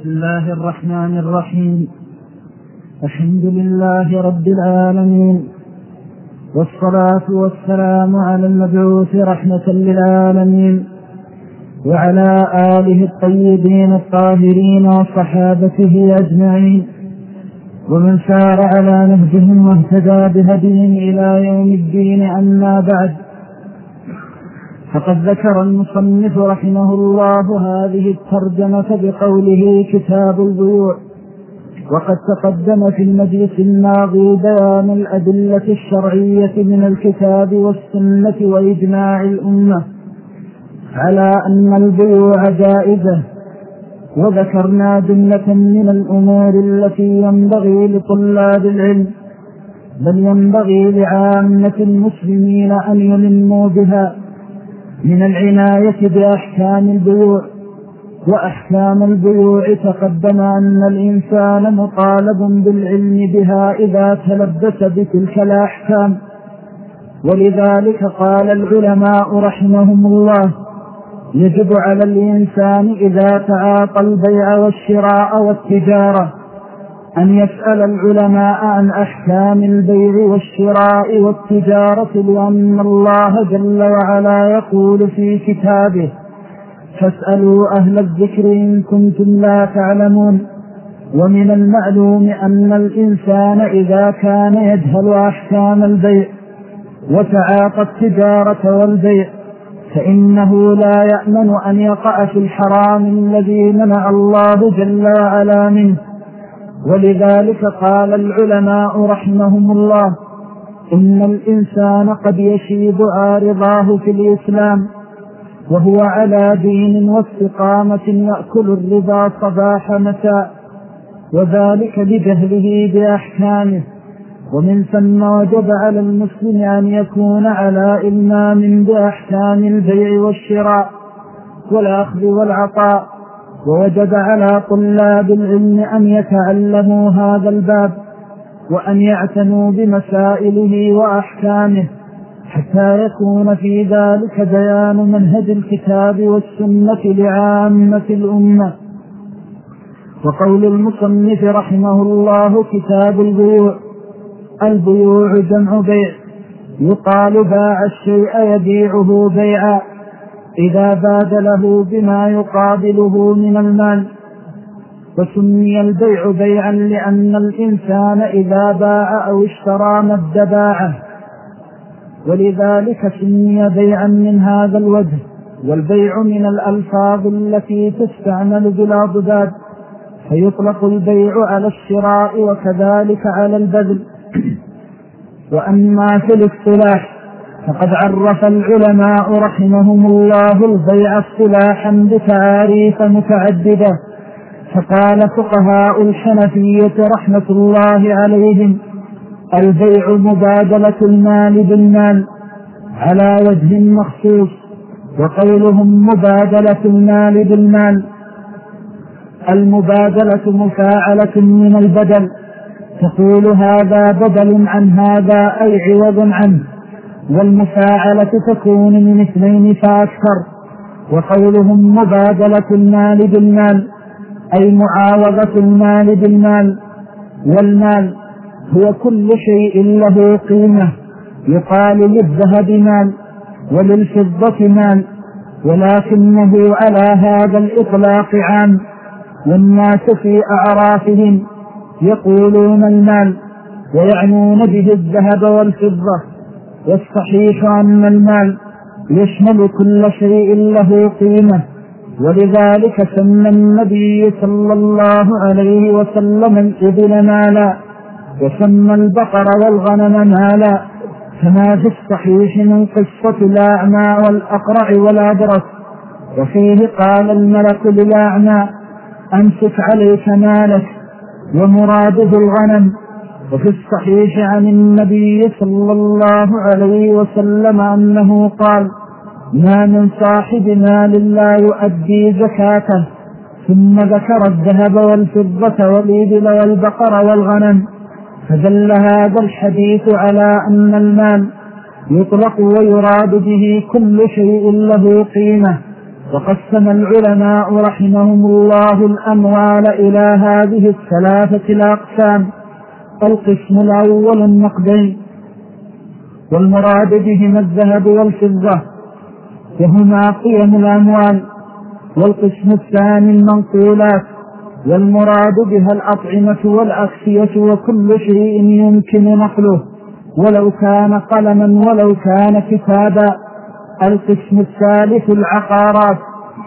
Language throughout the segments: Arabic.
بسم الله الرحمن الرحيم. الحمد لله رب العالمين، والصلاة والسلام على المبعوث رحمة للعالمين وعلى آله الطيبين الطاهرين وصحابته أجمعين ومن سار على نهجهم واهتدى بهديهم إلى يوم الدين. أما بعد، فقد ذكر المصنف رحمه الله هذه الترجمة بقوله كتاب البيوع، وقد تقدم في المجلس الماضي بيان الأدلة الشرعية من الكتاب والسنة وإجماع الأمة على أن البيوع جائزة، وذكرنا جملة من الأمور التي ينبغي لطلاب العلم بل ينبغي لعامة المسلمين أن يلموا بها من العناية بأحكام البيوع. وأحكام البيوع تقدم أن الإنسان مطالب بالعلم بها إذا تلبس بتلك الأحكام، ولذلك قال العلماء رحمهم الله: يجب على الإنسان إذا تعاطى البيع والشراء والتجارة أن يسأل العلماء عن أحكام البيع والشراء والتجارة، لأن الله جل وعلا يقول في كتابه: فاسألوا أهل الذكر إن كنتم لا تعلمون. ومن المعلوم أن الإنسان إذا كان يجهل أحكام البيع وتعاطى التجارة والبيع فإنه لا يأمن أن يقع في الحرام الذي منع الله جل وعلا منه. ولذلك قال العلماء رحمهم الله: إن الإنسان قد يشيب عارضاه في الإسلام وهو على دين واستقامة يأكل الربا صباح مساء، وذلك لجهله بأحكامه. ومن ثم وجب على المسلم أن يكون على إلمام بأحكام البيع والشراء والأخذ والعطاء، ووجب على طلاب العلم أن يتعلموا هذا الباب وأن يعتنوا بمسائله وأحكامه حتى يكون في ذلك بيان منهج الكتاب والسنة لعامة الأمة. وقول المصنف رحمه الله كتاب البيوع: البيوع جمع بيع، يقال باع الشيء يبيعه بيعا إذا بادله بما يقابله من المال. وسمي البيع بيعا لأن الإنسان إذا باع أو اشترى مد باعه، ولذلك سمي بيعا من هذا الوجه. والبيع من الألفاظ التي تستعمل بلا ضداد، فيطلق البيع على الشراء وكذلك على البذل. وأما في الاصطلاح فقد عرف العلماء رحمهم الله البيع اصطلاحا بتعاريف متعددة. فقال فقهاء الحنفية رحمة الله عليهم: البيع مبادلة المال بالمال على وجه مخصوص. وقولهم مبادلة المال بالمال، المبادلة مفاعلة من البدل، تقول هذا بدل عن هذا أي عوض عنه، والمفاعلة تكون من اثنين فأكثر. وقولهم مبادلة المال بالمال أي معاوضة المال بالمال، والمال هو كل شيء له قيمة، يقال للذهب مال وللفضة مال، ولكنه على هذا الإطلاق عام. والناس في أعرافهم يقولون المال ويعنون به الذهب والفضة، والصحيح أن المال يشمل كل شيء له قيمة. ولذلك سمى النبي صلى الله عليه وسلم الإبل مالا، وسمى البقر والغنم مالا، كما في الصحيح من قصة الأعمى والأقرع والأبرص. وفيه قال الملك للأعمى: أمسك عليك مالك، ومراده الغنم. وفي الصحيح عن النبي صلى الله عليه وسلم أنه قال: ما من صاحب مال لا يؤدي زكاته. ثم ذكر الذهب والفضة والإبل والبقر والغنم. فدل هذا الحديث على أن المال يطلق ويراد به كل شيء له قيمة، وقسم العلماء رحمهم الله الأموال إلى هذه الثلاثة الأقسام. القسم الأول النقدين، والمراد بهما الذهب والفضة وهما قيم الأموال. والقسم الثاني المنقولات، والمراد بها الأطعمة والأكسية وكل شيء يمكن نقله ولو كان قلما ولو كان كتابا. القسم الثالث العقارات،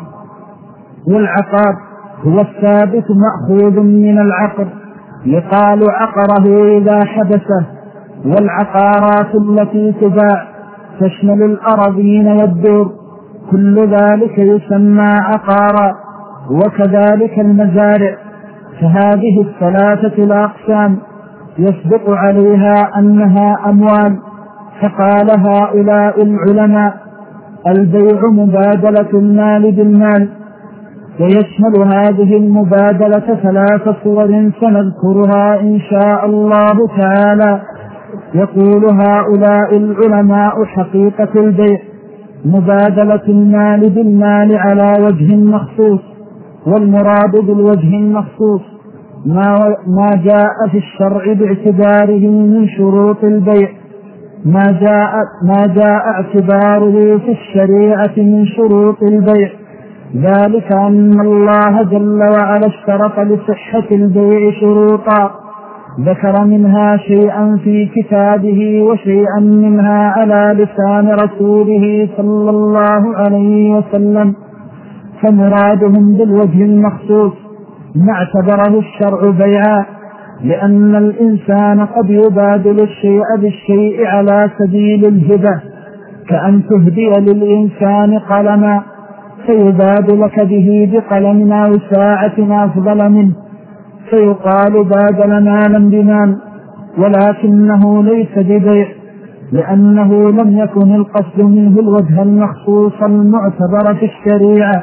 والعقار هو الثابت مأخوذ من العقر يقال عقره إذا حدثه. والعقارات التي تباع تشمل الأراضين والدور، كل ذلك يسمى عقارا، وكذلك المزارع. فهذه الثلاثة الأقسام يصدق عليها أنها أموال. فقال هؤلاء العلماء: البيع مبادلة المال بالمال. ويشمل هذه المبادلة ثلاث صور سنذكرها إن شاء الله تعالى. يقول هؤلاء العلماء: حقيقة البيع مبادلة المال بالمال على وجه مخصوص. والمراد بالوجه المخصوص ما جاء في الشرع باعتباره من شروط البيع، ما جاء اعتباره في الشريعة من شروط البيع. ذلك أن الله جل وعلا اشترط لصحة البيع شروطا، ذكر منها شيئا في كتابه وشيئا منها على لسان رسوله صلى الله عليه وسلم. فمرادهم بالوجه المخصوص ما اعتبره الشرع بيعا، لأن الإنسان قد يبادل الشيء بالشيء على سبيل الهبة، كأن تهدي للإنسان قلما فيبادلك به بقلم أو ساعة أفضل منه، فيقال بادل مالا بمال، ولكنه ليس ببيع، لأنه لم يكن القصد منه الوجه المخصوص المعتبر في الشريعة.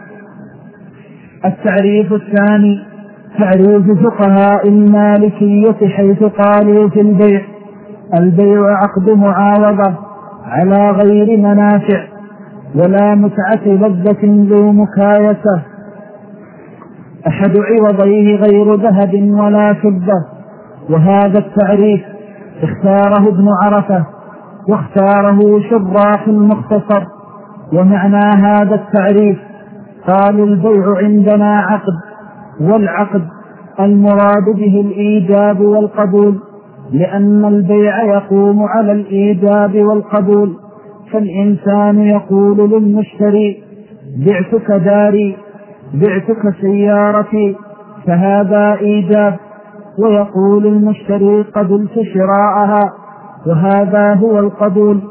التعريف الثاني تعريف فقهاء المالكية، حيث قالوا في البيع: البيع عقد معاوضة على غير منافع ولا متعة لذة ذو مكايسة، أحد عوضيه غير ذهب ولا فضة. وهذا التعريف اختاره ابن عرفة واختاره شراح المختصر. ومعنى هذا التعريف: قال البيع عندنا عقد، والعقد المراد به الإيجاب والقبول، لأن البيع يقوم على الإيجاب والقبول. فالإنسان يقول للمشتري: بعتك داري، بعتك سيارتي، فهذا إيجاب، ويقول المشتري: قبلت شراءها، وهذا هو القبول.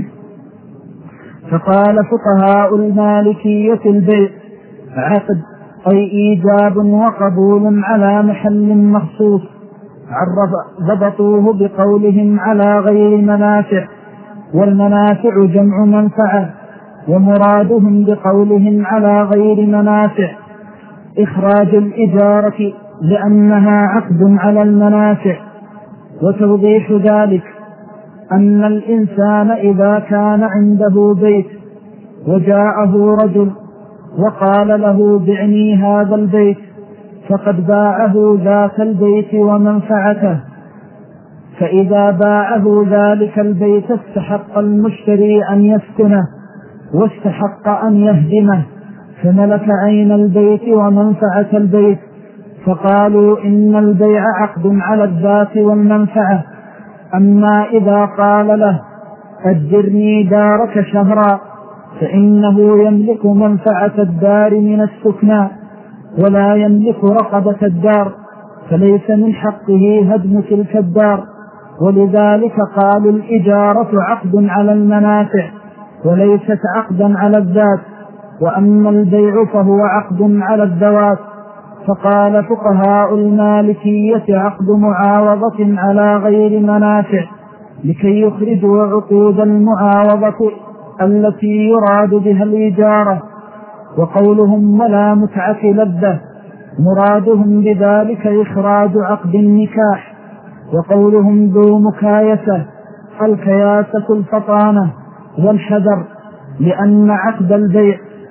فقال فقهاء المالكية: البيع عقد أي إيجاب وقبول على محل مخصوص، ضبطوه بقولهم على غير منافع، والمنافع جمع منفعة، ومرادهم بقولهم على غير منافع إخراج الإجارة لأنها عقد على المنافع. وتوضيح ذلك أن الإنسان إذا كان عنده بيت وجاءه رجل وقال له: بعني هذا البيت، فقد باعه ذاك البيت ومنفعته. فإذا باعه ذلك البيت استحق المشتري أن يسكنه واستحق أن يهدمه، فملك عين البيت ومنفعة البيت. فقالوا إن البيع عقد على الذات والمنفعة. أما إذا قال له: أجرني دارك شهرا، فإنه يملك منفعة الدار من السكنى ولا يملك رقبة الدار، فليس من حقه هدم تلك الدار. ولذلك قالوا الإجارة عقد على المنافع وليست عقدا على الذات، وأما البيع فهو عقد على الذوات. فقال فقهاء المالكية: عقد معاوضة على غير منافع، لكي يخرجوا عقود المعاوضة التي يراد بها الإجارة. وقولهم: ولا متعة لذة، مرادهم بذلك إخراج عقد النكاح. وقولهم: ذو مكايسة، الكياسة الفطانة والحذر، لأن عقد البيع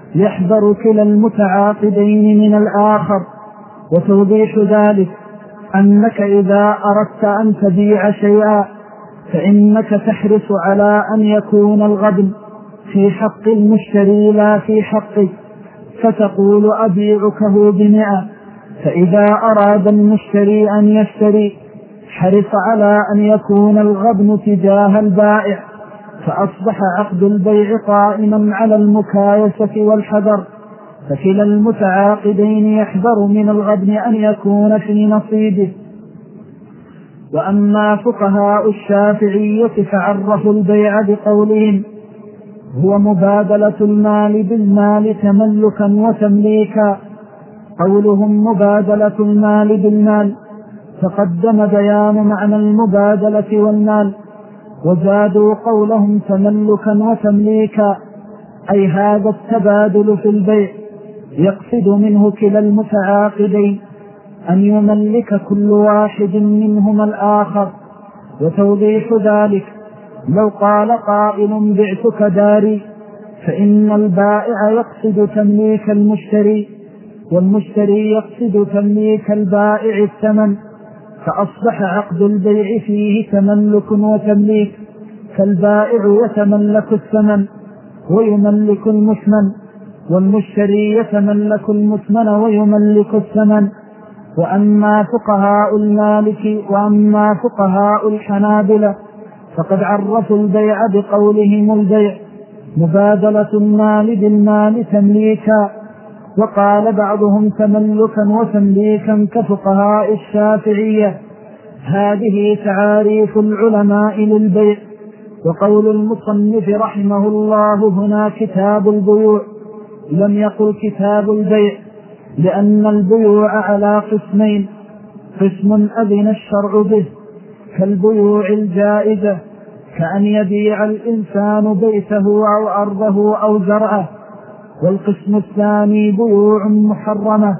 يحذر كلا المتعاقدين من الآخر. وتوضيح ذلك أنك إذا أردت أن تبيع شيئا فإنك تحرص على أن يكون الغبن في حق المشتري لا في حقك، فتقول أبيعكه ب100، فإذا أراد المشتري أن يشتري حرص على أن يكون الغبن تجاه البائع، فأصبح عقد البيع قائما على المكايسة والحذر، فكلا المتعاقدين يحذر من الغبن أن يكون في نصيبه. وأما فقهاء الشافعية فعرفوا البيع بقولهم هو مبادلة المال بالمال تملكا وتمليكا. قولهم مبادلة المال بالمال تقدم بيان معنى المبادلة والمال، وزادوا قولهم تملكا وتمليكا، أي هذا التبادل في البيع يقصد منه كلا المتعاقدين أن يملك كل واحد منهما الآخر. وتوضيح ذلك لو قال قائل بعتك داري، فإن البائع يقصد تمليك المشتري، والمشتري يقصد تمليك البائع الثمن، فأصبح عقد البيع فيه تملك وتمليك، فالبائع يتملك الثمن ويملك المثمن، والمشتري يتملك المثمن ويملك الثمن. وأما فقهاء الحنابلة فقد عرفوا البيع بقولهم البيع مبادلة المال بالمال تمليكا، وقال بعضهم تملكا وتمليكا كفقهاء الشافعية. هذه تعاريف العلماء للبيع. وقول المصنف رحمه الله هنا كتاب البيوع، لم يقل كتاب البيع، لأن البيوع على قسمين: قسم أذن الشرع به كالبيوع الجائزة، كأن يبيع الإنسان بيته أو أرضه أو زرعه، والقسم الثاني بيوع محرمة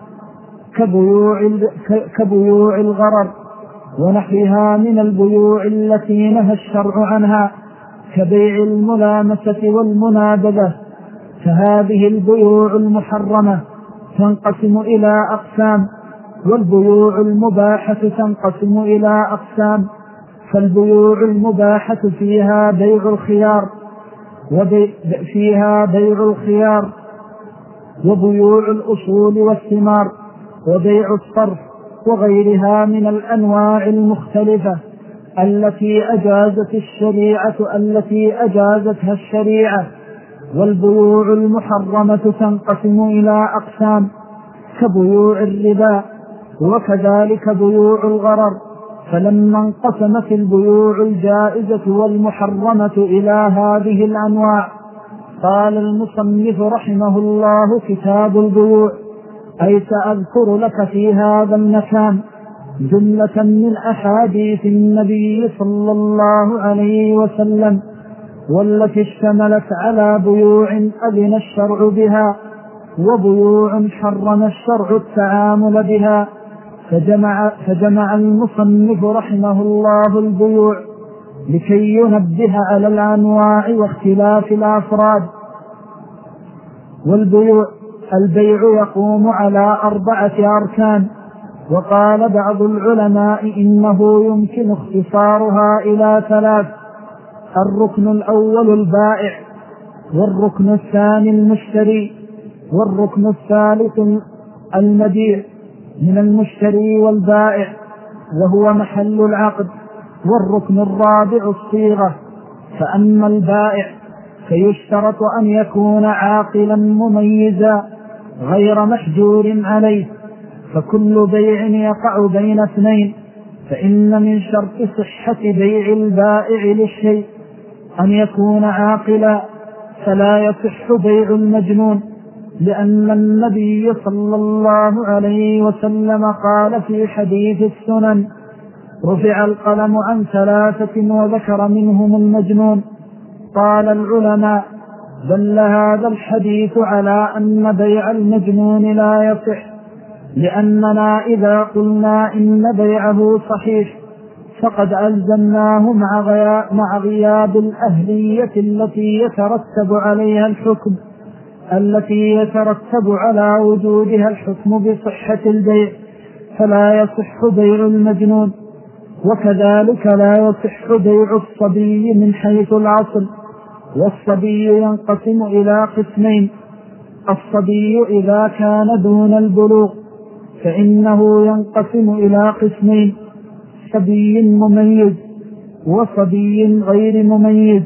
كبيوع الغرر ونحوها من البيوع التي نهى الشرع عنها، كبيع الملامسة والمنابذة. فهذه البيوع المحرمة تنقسم إلى أقسام، والبيوع المباحة تنقسم إلى أقسام. فالبيوع المباحة فيها بيع الخيار وبيوع الأصول والثمار وبيع الصرف وغيرها من الأنواع المختلفة التي أجازتها الشريعة. والبيوع المحرمة تنقسم إلى أقسام كبيوع الربا، وكذلك بيوع الغرر. فلما انقسمت البيوع الجائزة والمحرمة إلى هذه الأنواع، قال المصنف رحمه الله كتاب البيوع، أي سأذكر لك في هذا المكان جملة من أحاديث النبي صلى الله عليه وسلم، والتي اشتملت على بيوع أذن الشرع بها وبيوع حرم الشرع التعامل بها. فجمع المصنف رحمه الله البيوع لكي ينبه على الأنواع واختلاف الأفراد. البيع يقوم على 4 أركان، وقال بعض العلماء إنه يمكن اختصارها إلى 3: الركن الأول البائع، والركن الثاني المشتري، والركن الثالث المبيع من المشتري والبائع وهو محل العقد، والركن الرابع الصيغة. فأما البائع فيشترط أن يكون عاقلا مميزا غير محجور عليه، فكل بيع يقع بين اثنين، فإن من شرط صحة بيع البائع للشيء أن يكون عاقلا، فلا يصح بيع المجنون، لأن النبي صلى الله عليه وسلم قال في حديث السنن: رفع القلم عن 3 وذكر منهم المجنون. قال العلماء: دل هذا الحديث على أن بيع المجنون لا يصح، لأننا إذا قلنا إن بيعه صحيح فقد ألزمناه مع غياب الأهلية التي يترتب عليها الحكم، التي يترتب على وجودها الحكم بصحة البيع، فلا يصح بيع المجنون، وكذلك لا يصح بيع الصبي من حيث الأصل. والصبي ينقسم إلى قسمين: الصبي إذا كان دون البلوغ فإنه ينقسم إلى قسمين: صبي مميز وصبي غير مميز.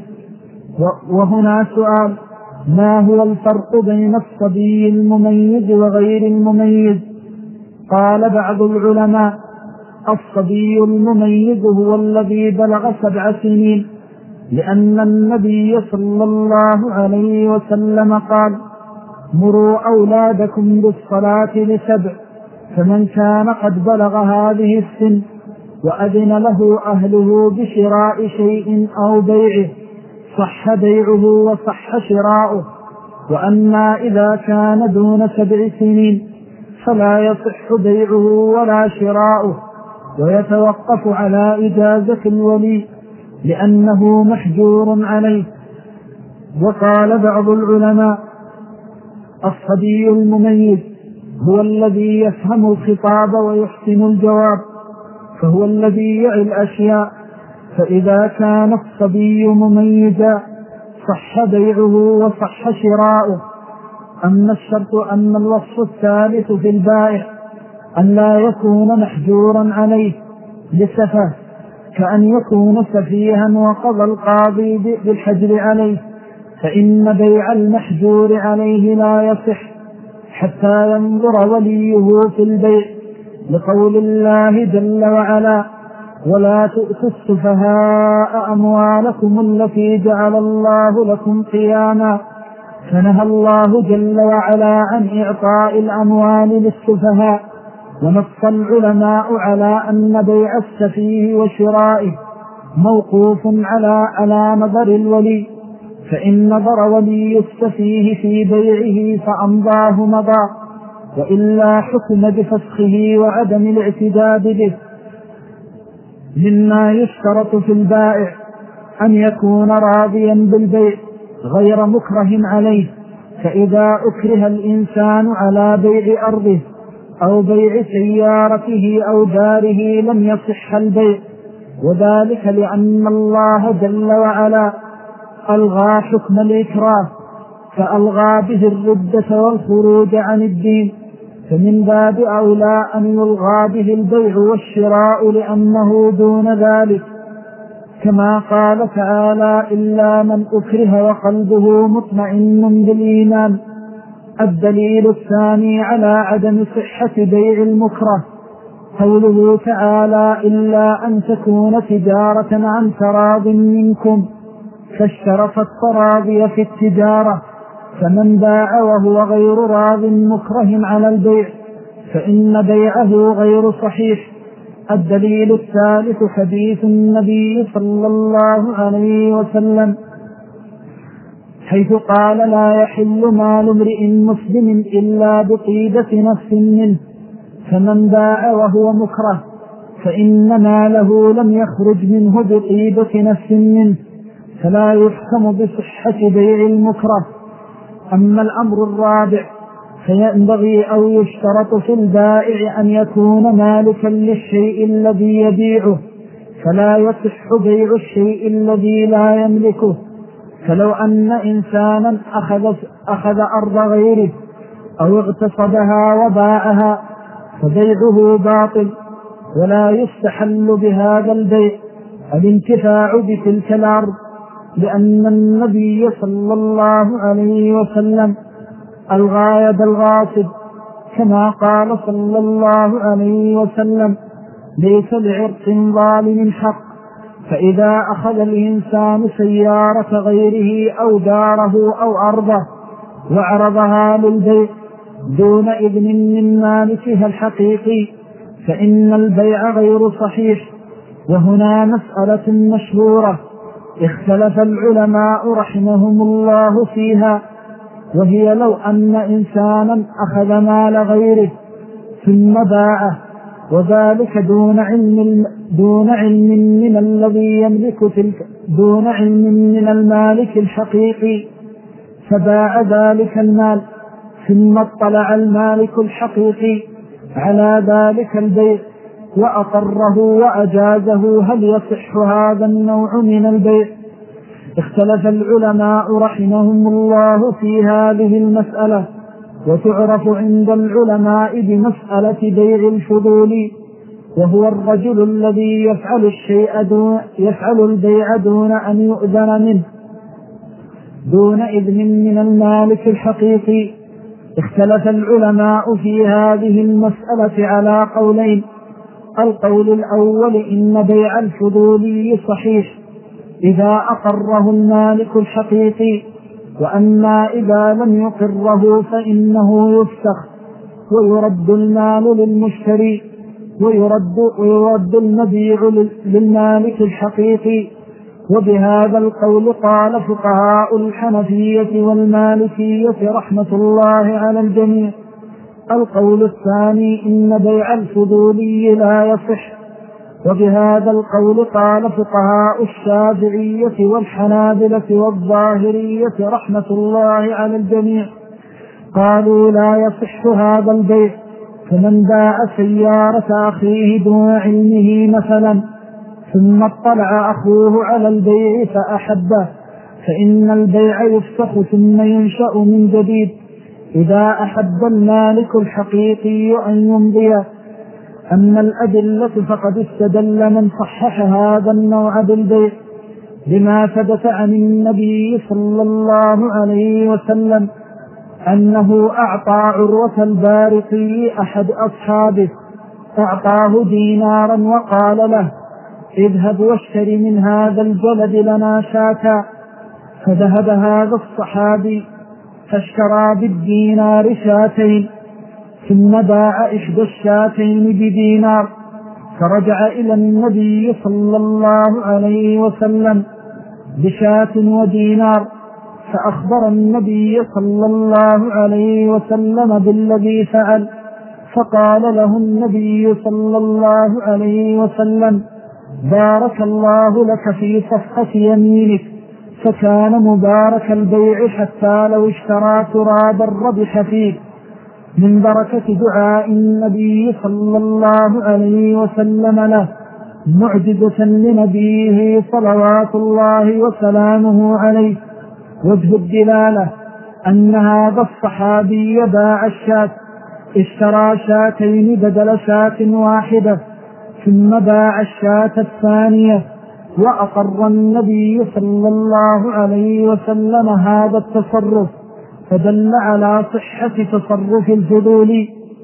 وهنا سؤال: ما هو الفرق بين الصبي المميز وغير المميز؟ قال بعض العلماء: الصبي المميز هو الذي بلغ 7 سنين، لأن النبي صلى الله عليه وسلم قال: مروا أولادكم بالصلاة ل7، فمن كان قد بلغ هذه السن وأذن له أهله بشراء شيء أو بيعه صح بيعه وصح شراؤه. وأما إذا كان دون 7 سنين فلا يصح بيعه ولا شراؤه، ويتوقف على إجازة الولي لأنه محجور عليه. وقال بعض العلماء: الصبي المميز هو الذي يفهم الخطاب ويحسن الجواب، فهو الذي يعي الأشياء، فإذا كان الصبي مميزا صح بيعه وصح شراؤه. أما الوصف الثالث في البائع أن لا يكون محجورا عليه لسفه، كأن يكون سفيها وقضى القاضي بالحجر عليه، فإن بيع المحجور عليه لا يصح حتى ينظر وليه في البيع، لقول الله جل وعلا: ولا تؤتوا السفهاء أموالكم التي جعل الله لكم قياما. فنهى الله جل وعلا عن إعطاء الأموال للسفهاء. ونص العلماء على أن بيع السفيه وشرائه موقوف على نظر الولي، فإن نظر ولي السفيه في بيعه فأمضاه مضى، وإلا حكم بفسخه وعدم الاعتداد به. مما يشترط في البائع أن يكون راضيا بالبيع غير مكره عليه، فإذا أكره الإنسان على بيع أرضه أو بيع سيارته أو داره لم يصح البيع، وذلك لأن الله جل وعلا ألغى حكم الإكراه، فألغى به الردة والخروج عن الدين، فمن باب أولى أن يلغى به البيع والشراء لأنه دون ذلك، كما قال تعالى: إلا من أكره وقلبه مطمئن بالإيمان. الدليل الثاني على عدم صحة بيع المكره قوله تعالى: إلا أن تكون تجارة عن تراض منكم، فاشترط التراضي في التجارة، فمن باع وهو غير راض مكره على البيع فإن بيعه غير صحيح. الدليل الثالث حديث النبي صلى الله عليه وسلم حيث قال: لا يحل مال امرئ مسلم إلا بطيبة نفس منه، فمن باع وهو مكره فإن ماله لم يخرج منه بطيبة نفس منه، فلا يحكم بصحة بيع المكره. أما الأمر الرابع فينبغي أو يشترط في البائع أن يكون مالكا للشيء الذي يبيعه، فلا يصح بيع الشيء الذي لا يملكه. فلو أن إنسانا أخذ أرض غيره أو اغتصبها وباعها فبيعه باطل، ولا يستحل بهذا البيع الانتفاع بتلك الأرض، لأن النبي صلى الله عليه وسلم ألغى يد الغاصب، كما قال صلى الله عليه وسلم: ليس لعرق ظالم حق. فإذا أخذ الإنسان سيارة غيره أو داره أو أرضه وعرضها للبيع دون إذن من مالكها الحقيقي فإن البيع غير صحيح. وهنا مسألة مشهورة اختلف العلماء رحمهم الله فيها، وهي: لو أن إنسانا أخذ مال غيره ثم باعه وذلك دون علم من الذي يملك دون علم من المالك الحقيقي، فباع ذلك المال، ثم اطلع المالك الحقيقي على ذلك البيع وأقره وأجازه، هل يصح هذا النوع من البيع؟ اختلف العلماء رحمهم الله في هذه المسألة، وتعرف عند العلماء بمسألة بيع الفضول، وهو الرجل الذي يفعل البيع دون أن يؤذن منه، دون إذن من المالك الحقيقي. اختلف العلماء في هذه المسألة على قولين: القول الأول إن بيع الفضولي صحيح إذا أقره المالك الحقيقي، وأما إذا لم يقره فإنه يفسخ ويرد المال للمشتري، ويرد المبيع للمالك الحقيقي. وبهذا القول قال فقهاء الحنفية والمالكية رحمة الله على الجميع. القول الثاني إن بيع الفضولي لا يصح، وبهذا القول قال فقهاء الشافعية والحنابلة والظاهرية رحمة الله على الجميع، قالوا لا يصح هذا البيع. فمن باع سيارة أخيه دون علمه مثلا، ثم اطلع أخوه على البيع فأحبه، فإن البيع يفسخ ثم ينشأ من جديد إذا أحب المالك الحقيقي أن يمضيه. أما الأدلة فقد استدل من صحح هذا النوع بالبيع لما ثبت عن النبي صلى الله عليه وسلم أنه أعطى عروة البارقي أحد أصحابه، أعطاه دينارا وقال له: اذهب واشتري من هذا الجلد لنا شاة. فذهب هذا الصحابي فاشترى بالدينار شاتين، ثم باع إحدى الشاتين بدينار، فرجع إلى النبي صلى الله عليه وسلم بشاة ودينار، فأخبر النبي صلى الله عليه وسلم بالذي فعل، فقال له النبي صلى الله عليه وسلم: بارك الله لك في صفقة يمينك، فكان مبارك البيع حتى لو اشترى ترابا ربح فيه، من بركة دعاء النبي صلى الله عليه وسلم له، معجزة لنبيه صلوات الله وسلامه عليه. وجه الدلالة أن هذا الصحابي باع الشاة، اشترى شاتين بدل شاة واحدة، ثم باع الشاة الثانية، وأقر النبي صلى الله عليه وسلم هذا التصرف، فدل على صحة تصرف الفضول.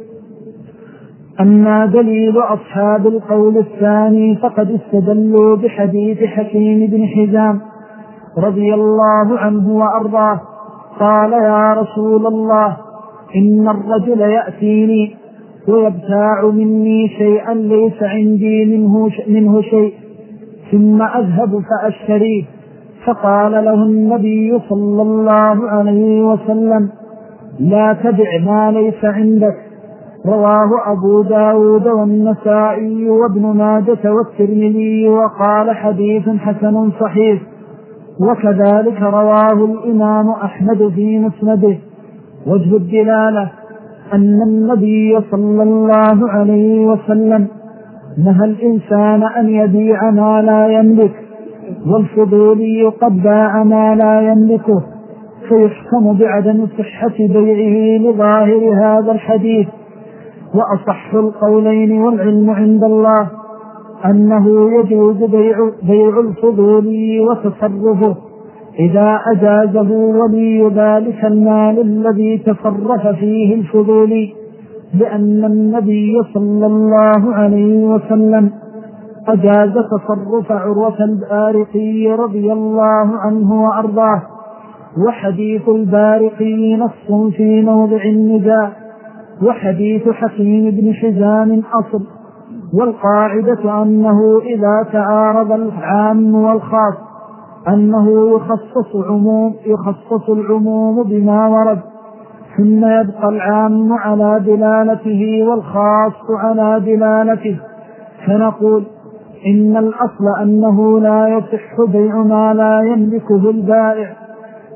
أما دليل أصحاب القول الثاني فقد استدلوا بحديث حكيم بن حزام رضي الله عنه وأرضاه قال: يا رسول الله، إن الرجل يأتيني ويبتاع مني شيئا ليس عندي منه شيء، ثم أذهب فأشتريه. فقال له النبي صلى الله عليه وسلم: لا تبع ما ليس عندك. رواه أبو داود والنسائي وابن ماجة والترمذي، وقال حديث حسن صحيح. وكذلك رواه الإمام أحمد في مسنده. وجه الدلالة أن النبي صلى الله عليه وسلم نهى الإنسان أن يبيع ما لا يملك، والفضولي قد باع ما لا يملكه، فيحكم بعدم صحة بيعه لظاهر هذا الحديث. وأصح القولين والعلم عند الله أنه يجوز بيع الفضولي وتصرفه إذا أجازه ولي ذلك المال الذي تصرف فيه الفضولي، لأن النبي صلى الله عليه وسلم أجاز تصرف عروة البارقي رضي الله عنه وأرضاه. وحديث البارقي نص في موضع النزاع، وحديث حكيم بن حزام أصل. والقاعدة أنه إذا تعارض العام والخاص أنه يخصص العموم بما ورد، ثم يبقى العام على دلالته والخاص على دلالته. فنقول إن الأصل أنه لا يصح بيع ما لا يملكه البائع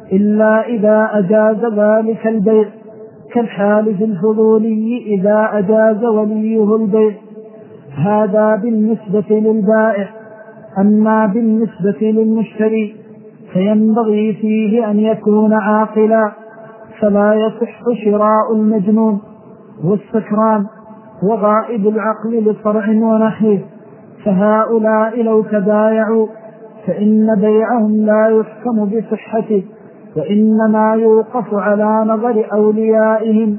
إلا إذا أجاز ذلك البيع، كالحالف الفضولي إذا أجاز وليه البيع. هذا بالنسبة للبائع. أما بالنسبة للمشتري فينبغي فيه أن يكون عاقلا، فلا يصح شراء المجنون والسكران وغائب العقل لصرع ونحوه، فهؤلاء لو تبايعوا فإن بيعهم لا يحكم بصحته، وإنما يوقف على نظر أوليائهم.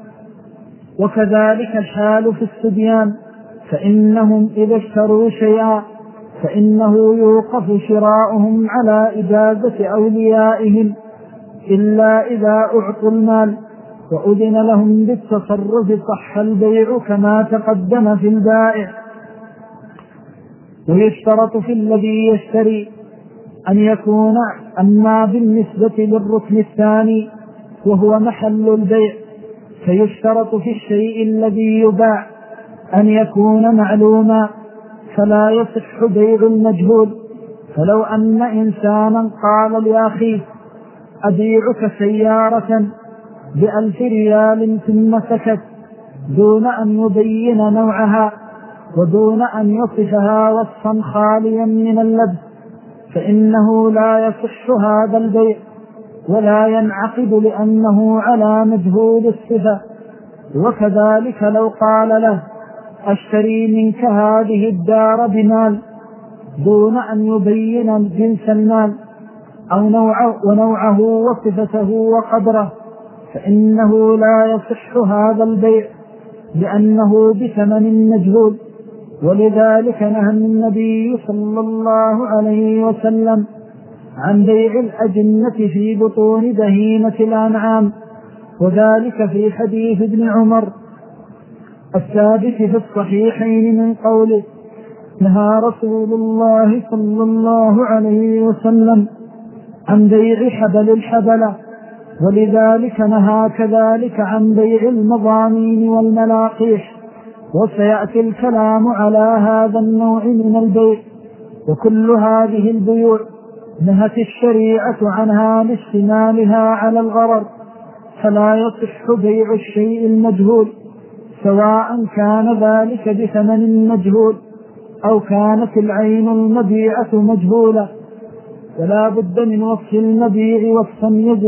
وكذلك الحال في الصبيان، فإنهم إذا اشتروا شيئا فإنه يوقف شراؤهم على إجازة أوليائهم، إلا إذا أعطوا المال وأذن لهم بالتصرف صح البيع كما تقدم في البائع. ويشترط في الذي يشتري أن يكون، أما بالنسبة للركن الثاني وهو محل البيع، فيشترط في الشيء الذي يباع أن يكون معلوما، فلا يصح بيع المجهول. فلو أن إنسانا قال لأخيه أبيعك سيارة ب1,000 ريال ثم سكت دون أن يبين نوعها ودون أن يصفها وصفا خاليا من اللبس، فإنه لا يصح هذا البيع ولا ينعقد لأنه على مجهول الصفة. وكذلك لو قال له أشتري منك هذه الدار بمال دون أن يبين جنس المال أو ونوعه وصفته وقدره، فإنه لا يصح هذا البيع لأنه بثمن مجهول. ولذلك نهى النبي صلى الله عليه وسلم عن بيع الأجنة في بطون بهيمة الأنعام، وذلك في حديث ابن عمر الثابت في الصحيحين من قوله نهى رسول الله صلى الله عليه وسلم عن بيع حبل الحبلة. ولذلك نهى كذلك عن بيع المضامين والملاقيح، وسيأتي الكلام على هذا النوع من البيع. وكل هذه البيوع نهت الشريعة عنها لاشتمالها على الغرر، فلا يصح بيع الشيء المجهول، سواء كان ذلك بثمن مجهول أو كانت العين المبيعة مجهولة. ولا بد من وصف المبيع وصفا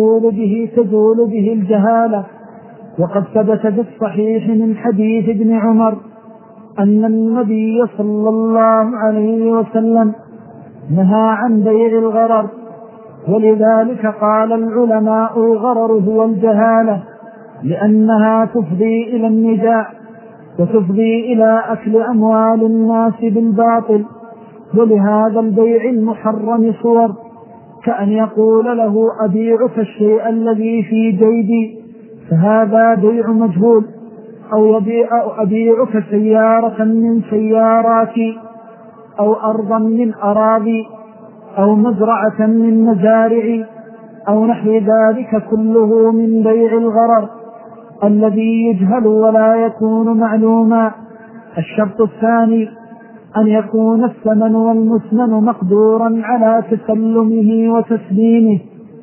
تزول به الجهالة. وقد ثبت في الصحيح من حديث ابن عمر أن النبي صلى الله عليه وسلم نهى عن بيع الغرر، ولذلك قال العلماء الغرر هو الجهالة، لأنها تفضي إلى النزاع وتفضي إلى أكل أموال الناس بالباطل. ولهذا البيع المحرم صور، كأن يقول له أبيعك الشيء الذي في جيبي، فهذا بيع مجهول، أو أبيعك سيارة من سياراتي، أو أرضا من أراضي، أو مزرعة من مزارعي، أو نحو ذلك، كله من بيع الغرر الذي يجهل ولا يكون معلوما. الشرط الثاني أن يكون الثمن والمثمن مقدورا على تسلمه وتسليمه،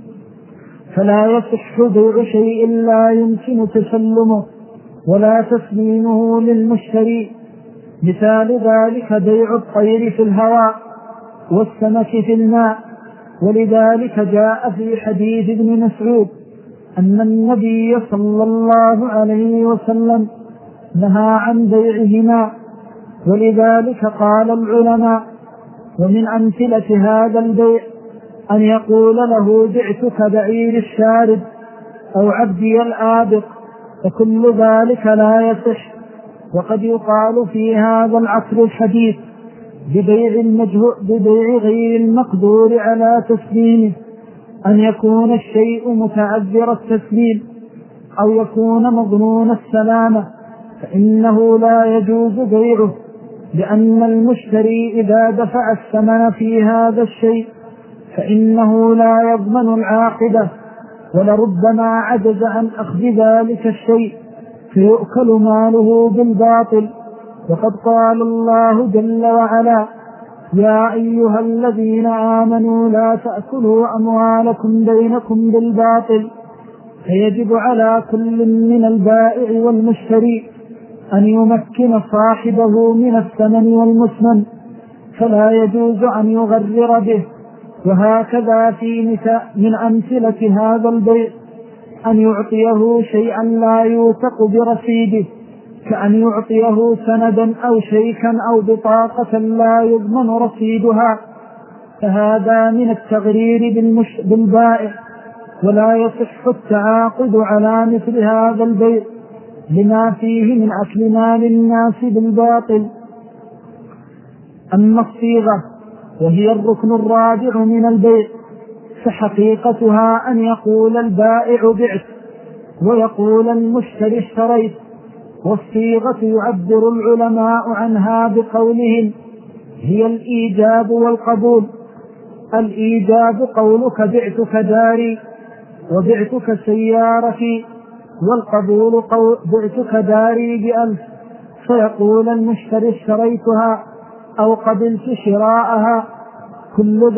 فلا يصح بيع شيء لا يمكن تسلمه ولا تسليمه للمشتري. مثال ذلك بيع الطير في الهواء والسمك في الماء. ولذلك جاء في حديث ابن مسعود أن النبي صلى الله عليه وسلم نهى عن بيعهما. ولذلك قال العلماء ومن أمثلة هذا البيع أن يقول له بعتك بعير الشارد أو عبدي الآبق، فكل ذلك لا يصح. وقد يقال في هذا العصر الحديث ببيع غير المقدور على تسليمه أن يكون الشيء متعذر التسليم أو يكون مظنون السلامة، فإنه لا يجوز بيعه، لأن المشتري إذا دفع الثمن في هذا الشيء فإنه لا يضمن العاقبة، ولربما عجز عن أخذ ذلك الشيء فيؤكل ماله بالباطل. وقد قال الله جل وعلا يا أيها الذين آمنوا لا تأكلوا أموالكم بينكم بالباطل. فيجب على كل من البائع والمشتري أن يمكن صاحبه من الثمن والمثمن، فلا يجوز أن يغرر به. وهكذا في من أمثلة هذا البيع أن يعطيه شيئا لا يوثق برصيده، كأن يعطيه سندا أو شيكا أو بطاقة لا يضمن رصيدها، فهذا من التغرير بالبائع، ولا يصح التعاقد على مثل هذا البيع لما فيه من أكل مال الناس بالباطل. أما الصيغة وهي الركن الرابع من البيع، فحقيقتها أن يقول البائع بعت ويقول المشتري اشتريت. والصيغة يعبر العلماء عنها بقولهم هي الإيجاب والقبول. الإيجاب قولك بعتك داري وبعتك سيارتي، والقبول بعتك داري ب1,000، فيقول المشتري اشتريتها أو قبلت شراءها. كل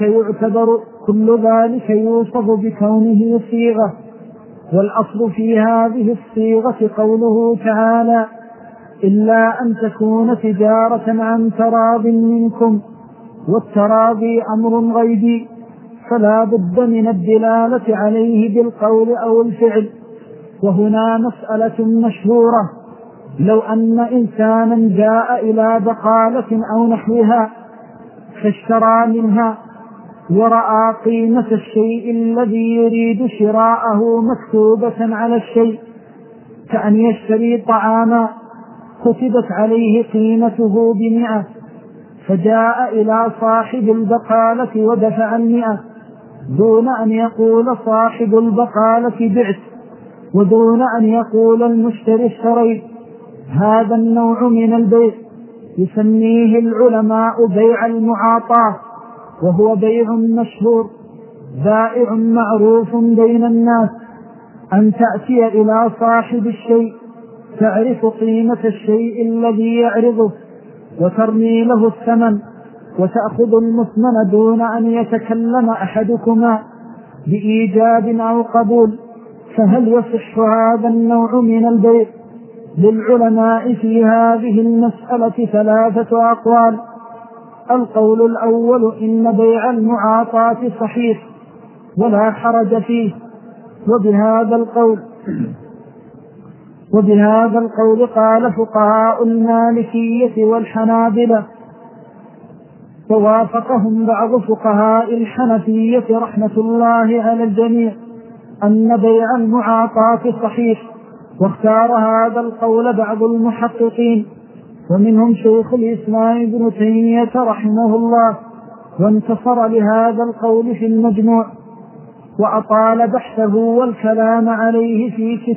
ذلك يوصف بكونه صيغة. والأصل في هذه الصيغة قوله تعالى إلا أن تكون تجارة عن تراض منكم، والتراضي أمر غيبي، فلا بد من الدلالة عليه بالقول أو الفعل. وهنا مسألة مشهورة: لو أن إنسانا جاء إلى بقالة أو نحوها فاشترى منها ورأى قيمة الشيء الذي يريد شراءه مكتوبة على الشيء، كأن يشتري طعاما كتبت عليه قيمته ب100، فجاء إلى صاحب البقالة ودفع 100 دون أن يقول صاحب البقالة بعت ودون أن يقول المشتري اشتريت. هذا النوع من البيع يسميه العلماء بيع المعاطاة، وهو بيع مشهور بائع معروف بين الناس. أن تأتي إلى صاحب الشيء تعرف قيمة الشيء الذي يعرضه وترمي له الثمن وتأخذ المثمن دون أن يتكلم أحدكما بإيجاب أو قبول. فهل يصح هذا النوع من البيع؟ للعلماء في هذه المسألة 3 أقوال. القول الأول إن بيع المعاطاة صحيح ولا حرج فيه، وبهذا القول قال فقهاء المالكية والحنابلة، ووافقهم بعض فقهاء الحنفية رحمة الله على الجميع أن بيع المعاطاة صحيح. واختار هذا القول بعض المحققين، ومنهم شيخ الإسلام ابن تيمية رحمه الله، وانتصر لهذا القول في المجموع، وأطال بحثه والكلام عليه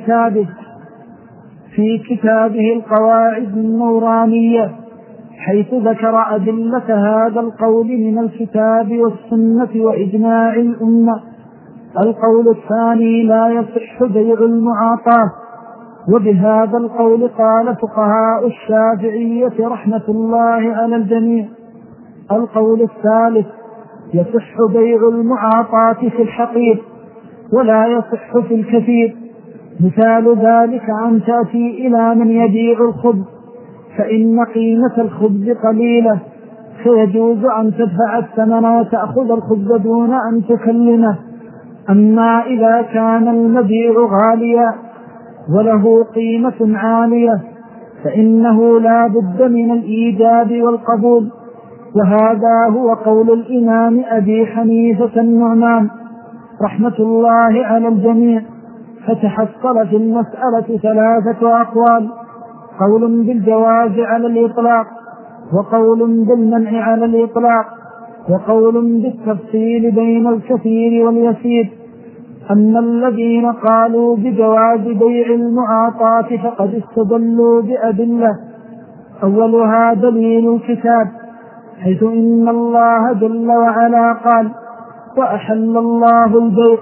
في كتابه القواعد النورانية، حيث ذكر أدلة هذا القول من الكتاب والسنة وإجماع الأمة. القول الثاني لا يصح بيع المعاطاة، وبهذا القول قال فقهاء الشافعية رحمة الله على الجميع. القول الثالث يصح بيع المعاطاة في الحقير ولا يصح في الكثير. مثال ذلك أن تأتي إلى من يبيع الخبز فإن قيمة الخبز قليلة، فيجوز أن تدفع الثمن وتأخذ الخبز دون أن تكلمه. أما إذا كان المبيع غاليا وله قيمة عالية فإنه لا بد من الإيجاب والقبول. وهذا هو قول الإمام أبي حنيفة النعمان رحمة الله على الجميع. فتحصل في المسألة 3 أقوال: قول بالجواز على الإطلاق، وقول بالمنع على الإطلاق، وقول بالتفصيل بين الكثير واليسير. أما الذين قالوا بجواز بيع المعاطاة فقد استدلوا بأدلة، أولها دليل الكتاب، حيث إن الله جل وعلا قال: وأحل الله البيع،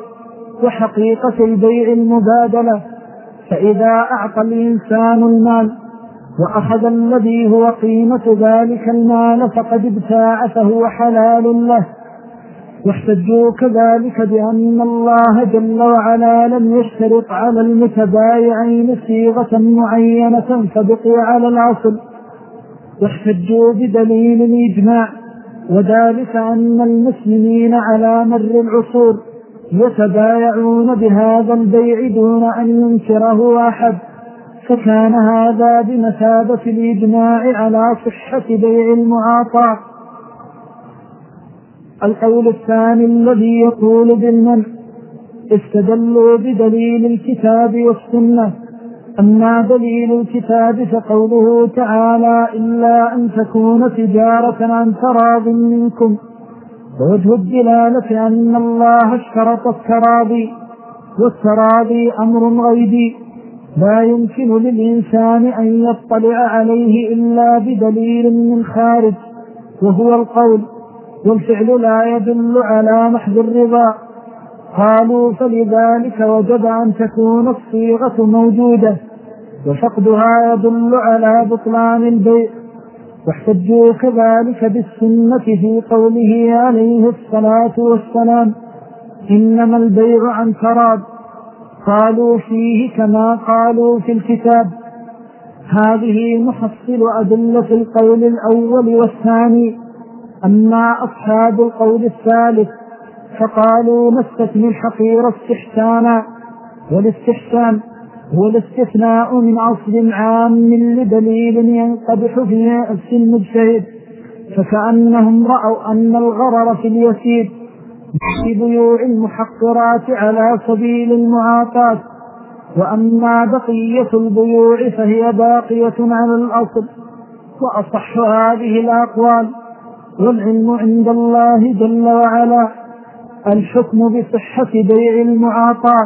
وحقيقة البيع المبادلة. فإذا أعطى الإنسان المال وأخذ الذي هو قيمة ذلك المال فقد ابتاع فهو حلال له. واحتجوا كذلك بأن الله جل وعلا لم يشترط على المتبايعين صيغة معينة فبقوا على الأصل. واحتجوا بدليل الإجماع، وذلك أن المسلمين على مر العصور يتبايعون بهذا البيع دون أن ينكره أحد، فكان هذا بمثابة الإجماع على صحة بيع المعاطاة. القول الثاني الذي يقول بالمنع استدلوا بدليل الكتاب والسنة. أما دليل الكتاب فقوله تعالى إلا أن تكون تجارة عن تراض منكم، ووجه الدلالة أن الله اشترط التراضي، والتراضي أمر غيبي لا يمكن للإنسان أن يطلع عليه إلا بدليل من خارج وهو القول، والفعل لا يدل على محض الرضا. قالوا فلذلك وجب أن تكون الصيغة موجودة، وفقدها يدل على بطلان البيع. واحتجوا كذلك بالسنة في قوله عليه الصلاة والسلام إنما البيع عن تراض، قالوا فيه كما قالوا في الكتاب. هذه محصل أدلة القول الأول والثاني. أما أصحاب القول الثالث فقالوا نستثني الحقير استحسانا، والاستحسان هو الاستثناء من أصل عام لدليل ينقدح في نفس المجتهد، فكأنهم رأوا أن الغرر في اليسير في بيوع المحقرات على سبيل المعاطاة، وأما بقية البيوع فهي باقية على الأصل. وأصح هذه الأقوال والعلم عند الله جل وعلا الحكم بصحة بيع المعاطاة،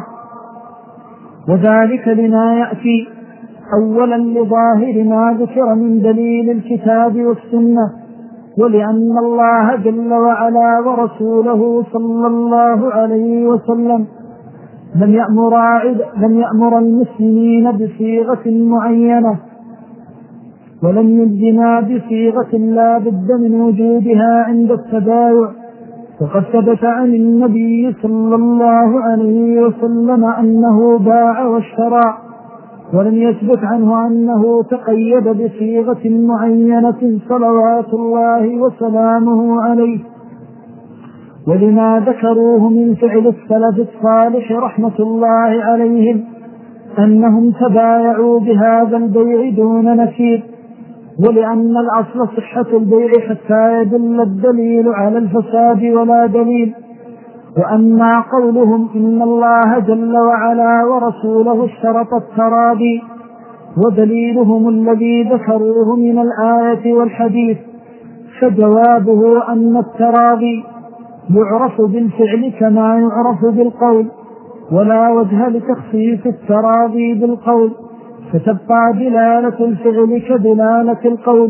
وذلك لما يأتي أولا لظاهر ما ذكر من دليل الكتاب والسنة، ولأن الله جل وعلا ورسوله صلى الله عليه وسلم لم يأمر المسلمين بصيغة معينة، ولم يلزمنا بصيغة لا بد من وجودها عند التبايع. وقد ثبت عن النبي صلى الله عليه وسلم أنه باع واشترى، ولم يثبت عنه أنه تقيد بصيغة معينة صلوات الله وسلامه عليه، ولما ذكروه من فعل السلف الصالح رحمة الله عليهم أنهم تبايعوا بهذا البيع دون نكير، ولأن الأصل صحة البيع حتى يدل الدليل على الفساد ولا دليل. وأما قولهم إن الله جل وعلا ورسوله اشترط التراضي ودليلهم الذي ذكروه من الآية والحديث، فجوابه أن التراضي يعرف بالفعل كما يعرف بالقول، ولا وجه لتخصيص التراضي بالقول، فتبقى دلالة الفعل كدلالة القول.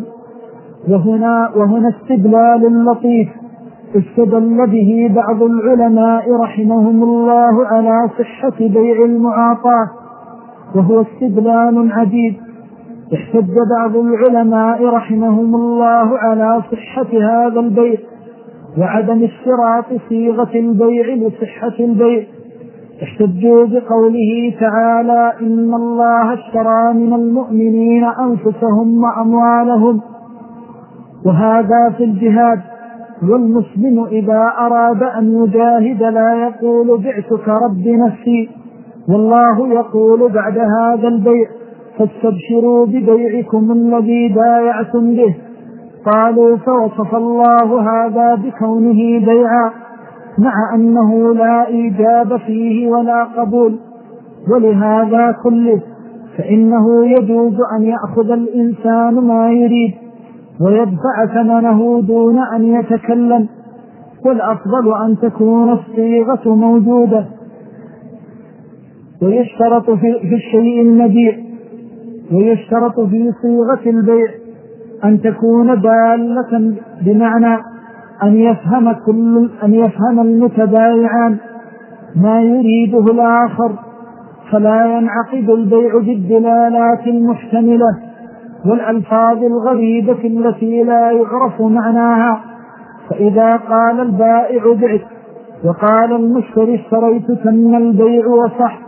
وهنا استدلال لطيف استدل به بعض العلماء رحمهم الله على صحة بيع المعاطاة، وهو استدلال عجيب. احتج بعض العلماء رحمهم الله على صحة هذا البيع وعدم اشتراط صيغة البيع لصحة البيع. احتجوا بقوله تعالى إن الله اشترى من المؤمنين أنفسهم وأموالهم، وهذا في الجهاد. والمسلم إذا أراد أن يجاهد لا يقول بعتك رب نفسي، والله يقول بعد هذا البيع فاستبشروا ببيعكم الذي بايعتم به. قالوا فوصف الله هذا بكونه بيعا مع أنه لا إيجاب فيه ولا قبول. ولهذا كله فإنه يجوز أن يأخذ الإنسان ما يريد ويدفع ثمنه دون أن يتكلم، والأفضل أن تكون الصيغة موجودة. ويشترط في الشيء المبيع، ويشترط في صيغة البيع أن تكون دالة بمعنى أن يفهم المتبايعان ما يريده الآخر، فلا ينعقد البيع بالدلالات المحتملة، والألفاظ الغريبة التي لا يعرف معناها. فإذا قال البائع بعت وقال المشتري اشتريت تم البيع وصح.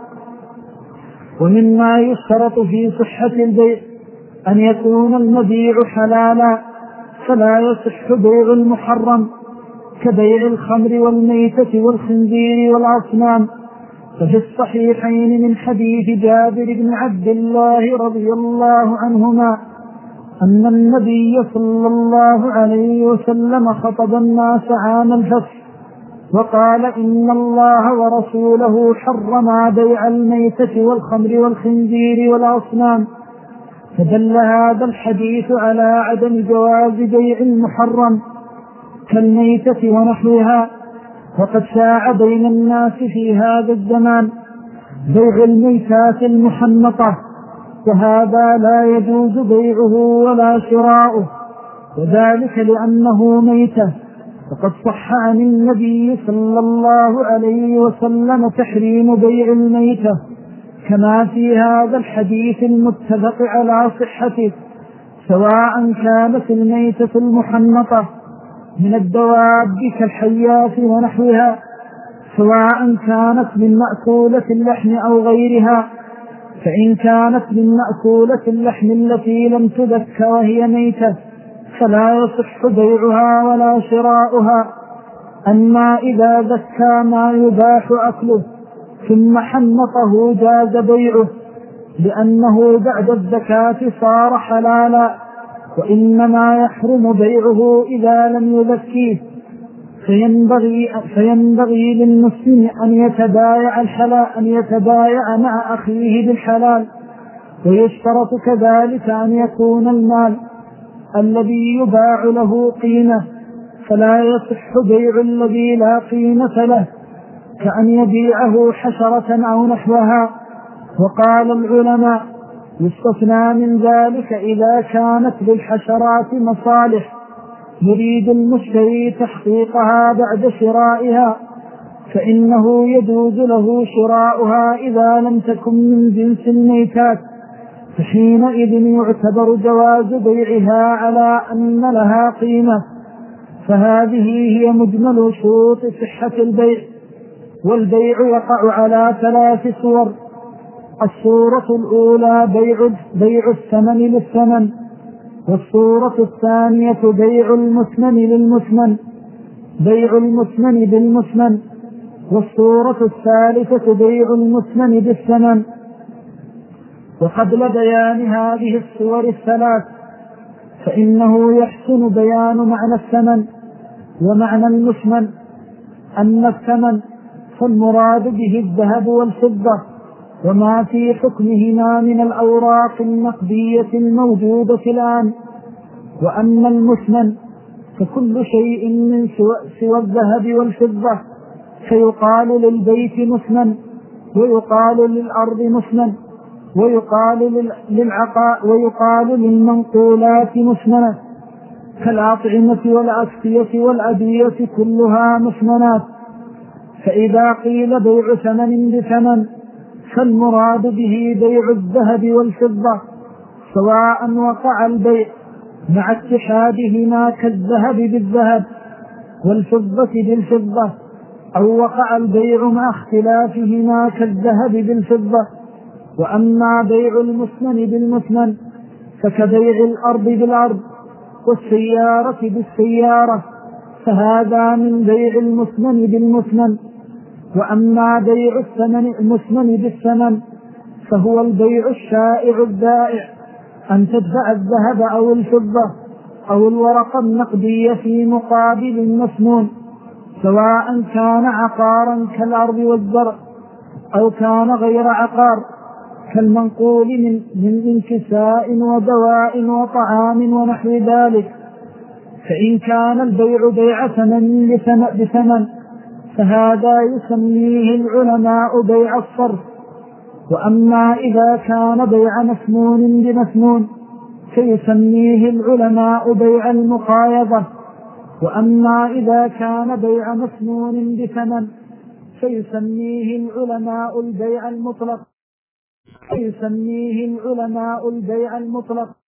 ومما يشترط في صحة البيع أن يكون المبيع حلالا، فلا يصح بيع المحرم كبيع الخمر والميتة والخنزير والأصنام. ففي الصحيحين من حديث جابر بن عبد الله رضي الله عنهما أن النبي صلى الله عليه وسلم خطب الناس عام الفتح وقال إن الله ورسوله حرما بيع الميتة والخمر والخنزير والأصنام. فدل هذا الحديث على عدم جواز بيع المحرم كالميتة ونحوها. وقد شاع بين الناس في هذا الزمان بيع الميتات المحنطة، وهذا لا يجوز بيعه ولا شراؤه، وذلك لأنه ميتة. وقد صح عن النبي صلى الله عليه وسلم تحريم بيع الميتة كما في هذا الحديث المتفق على صحته، سواء كانت الميتة المحنطة من الدواب كالحيات ونحوها، سواء كانت من مأكولة اللحم أو غيرها. فإن كانت من مأكولة اللحم التي لم تذك وهي ميتة فلا يصح بيعها ولا شراؤها. أما إذا ذكى ما يباح أكله ثم حنطه جاز بيعه، لأنه بعد الزكاة صار حلالا، وإنما يحرم بيعه إذا لم يذكيه. فينبغي للمسلم أن يتبايع مع أخيه بالحلال. ويشترط كذلك أن يكون المال الذي يباع له قيمة، فلا يصح بيع الذي لا قيمة له كأن يبيعه حشرة أو نحوها. وقال العلماء يستثنى من ذلك إذا كانت للحشرات مصالح يريد المشتري تحقيقها بعد شرائها، فإنه يجوز له شراؤها إذا لم تكن من جنس الميتات، فحينئذ يعتبر جواز بيعها على أن لها قيمة. فهذه هي مجمل شروط صحة البيع. والبيع يقع على 3 صور. الصورة الأولى بيع الثمن للثمن، والصورة الثانية بيع المثمن للمثمن، بيع المثمن بالمثمن، والصورة الثالثة بيع المثمن بالثمن. وقبل بيان هذه الصور الثلاث فإنه يحسن بيان معنى الثمن ومعنى المثمن. أن الثمن فالمراد به الذهب والفضة وما في حكمهما من الأوراق النقدية الموجودة الآن. وأما المثمن فكل شيء من سوى الذهب والفضة، فيقال للبيت مثمن، ويقال للأرض مثمن، ويقال للمنقولات مثمنة كالأطعمة والأسقية والأدوية كلها مثمنات. فإذا قيل بيع ثمن بثمن فالمراد به بيع الذهب والفضة، سواء وقع البيع مع اتحادهما كالذهب بالذهب والفضة بالفضة، أو وقع البيع مع اختلافهما كالذهب بالفضة. وأما بيع المثمن بالمثمن فكبيع الأرض بالأرض والسيارة بالسيارة، فهذا من بيع المثمن بالمثمن. وأما بيع المثمن بالثمن فهو البيع الشائع الدائع، أن تدفع الذهب أو الفضة أو الورقة النقدية في مقابل المثمون، سواء كان عقارا كالأرض والزرع أو كان غير عقار كالمنقول من كساء ودواء وطعام ونحو ذلك. فإن كان البيع بيع ثمن بثمن فهذا يسميه العلماء بيع الصرف. وأما إذا كان بيع مسنون بمسنون فيسميه العلماء بيع المقايضة. وأما إذا كان بيع مسنون بثمن فيسميه العلماء البيع المطلق.